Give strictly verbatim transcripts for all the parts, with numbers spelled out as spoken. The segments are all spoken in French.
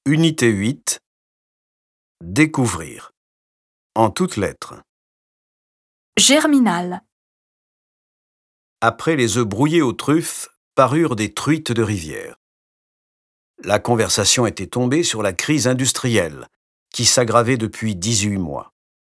Unité huit. Découvrir. En toutes lettres. Germinal. Après les œufs brouillés aux truffes, parurent des truites de rivière. La conversation était tombée sur la crise industrielle, qui s'aggravait depuis dix-huit mois.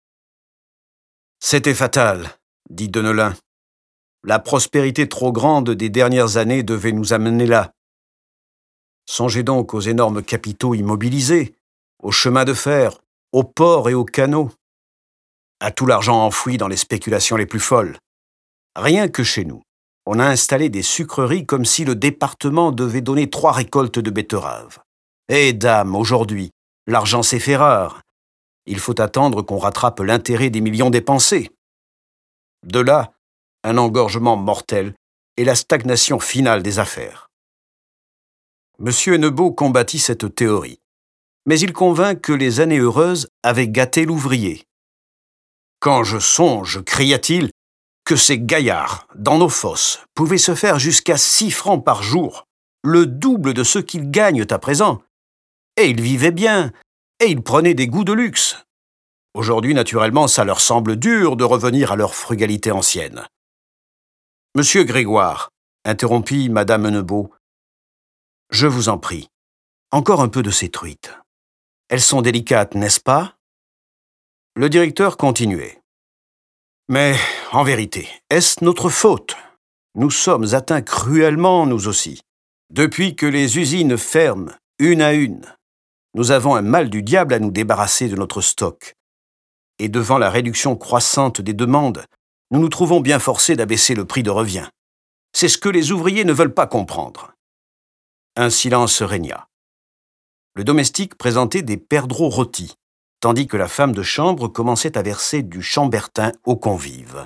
C'était fatal, dit Deneulin. La prospérité trop grande des dernières années devait nous amener là. Songez donc aux énormes capitaux immobilisés, aux chemins de fer, aux ports et aux canaux, à tout l'argent enfoui dans les spéculations les plus folles. Rien que chez nous, on a installé des sucreries comme si le département devait donner trois récoltes de betteraves. Eh dame, aujourd'hui, l'argent s'est fait rare. Il faut attendre qu'on rattrape l'intérêt des millions dépensés. De là, un engorgement mortel et la stagnation finale des affaires. Monsieur Hennebeau combattit cette théorie, mais il convint que les années heureuses avaient gâté l'ouvrier. « Quand je songe, cria-t-il, que ces gaillards, dans nos fosses, pouvaient se faire jusqu'à six francs par jour, le double de ce qu'ils gagnent à présent. Et ils vivaient bien, et ils prenaient des goûts de luxe. Aujourd'hui, naturellement, ça leur semble dur de revenir à leur frugalité ancienne. » « Monsieur Grégoire, interrompit Madame Hennebeau, je vous en prie, encore un peu de ces truites. Elles sont délicates, n'est-ce pas ?» Le directeur continuait. « Mais, en vérité, est-ce notre faute? Nous sommes atteints cruellement, nous aussi. Depuis que les usines ferment, une à une, nous avons un mal du diable à nous débarrasser de notre stock. Et devant la réduction croissante des demandes, nous nous trouvons bien forcés d'abaisser le prix de revient. C'est ce que les ouvriers ne veulent pas comprendre. » Un silence régna. Le domestique présentait des perdreaux rôtis, tandis que la femme de chambre commençait à verser du chambertin aux convives.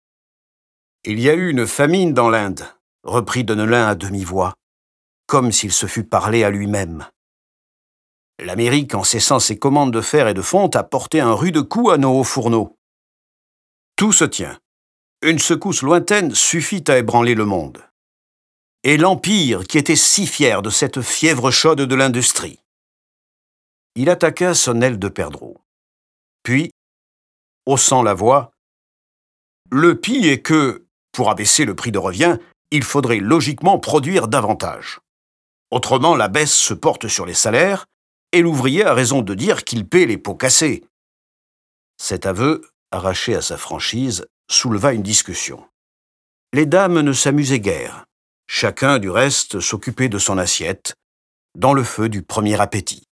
« Il y a eu une famine dans l'Inde, » reprit Deneulin à demi-voix, comme s'il se fût parlé à lui-même. « L'Amérique, en cessant ses commandes de fer et de fonte, a porté un rude coup à nos hauts fourneaux. Tout se tient. Une secousse lointaine suffit à ébranler le monde. Et l'Empire qui était si fier de cette fièvre chaude de l'industrie. » Il attaqua son aile de perdreau. Puis, haussant la voix, « Le pis est que, pour abaisser le prix de revient, il faudrait logiquement produire davantage. Autrement, la baisse se porte sur les salaires, et l'ouvrier a raison de dire qu'il paie les pots cassés. » Cet aveu, arraché à sa franchise, souleva une discussion. Les dames ne s'amusaient guère. Chacun, du reste, s'occupait de son assiette, dans le feu du premier appétit.